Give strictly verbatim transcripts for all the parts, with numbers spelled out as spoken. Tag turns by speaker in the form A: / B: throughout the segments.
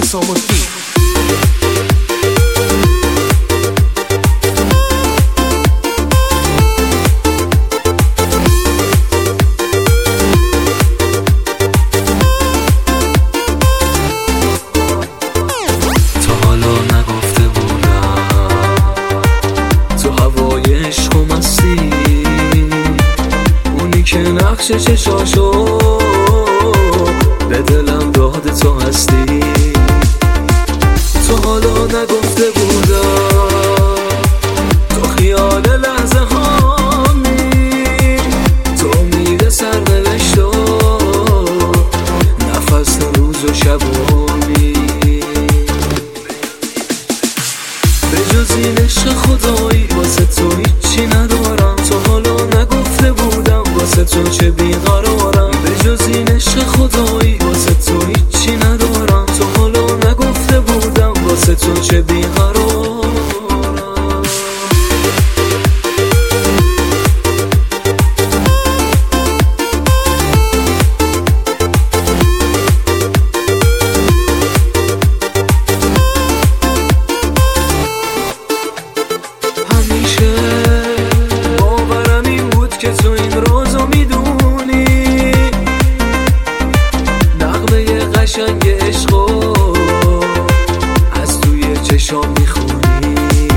A: حسام الدین.
B: تا حالا نگفته بودم تو هوای عشق و مستی، اونی که نقش چشاشو به دلم داده تو هستی. تو حالا نگفته بودم تو خیال لحظه هامی، تو میره سرنوشتا نفس روز و شبامی. به جز این عشق خدایی واسه تو هیچی ندارم. تو حالا نگفته بودم واسه تو چه بیقرارم. به جز این عشق خدایی واسه تو هیچی ندارم. تو حالا نگفته بودم واسه تو چه بیقرارم. همیشه باورم این بود که تو این رازو میدونی، نغمه قشنگ عشقو از توی چشام میخونی.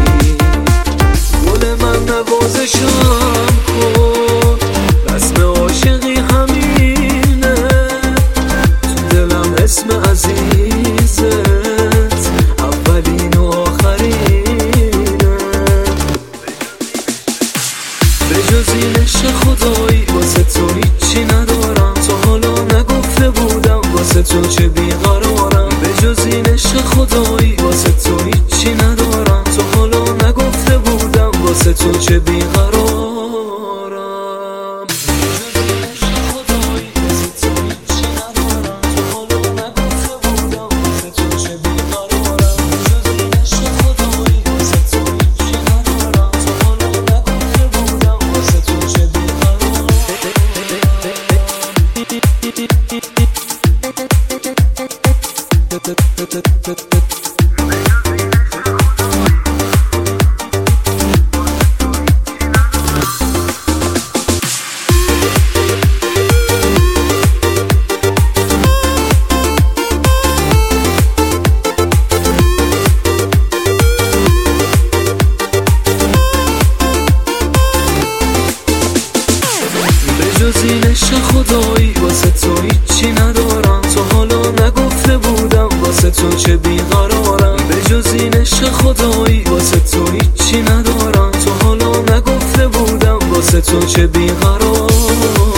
B: گل من نوازشم کن، رسم عاشقی همینه، تو دلم اسم عزیزت اولین و آخرینه. به جز این عشق خدایی واسه تو هیچی ندارم. تو حالا نگفته بودم واسه تو چه بیقرارم. به جز این عشق خدایی واسه تو هیچی ندارم. تو حالا نگفته بودم واسه تو چه بیقرارم. جز این عشق خدایی واسه تو هیچی ندارم. تو حالا نگفته بودم واسه تو چه بیقرارم. به جز این عشق خدایی واسه تو هیچی ندارم. تو حالا نگفته بودم واسه تو چه بیقرارم.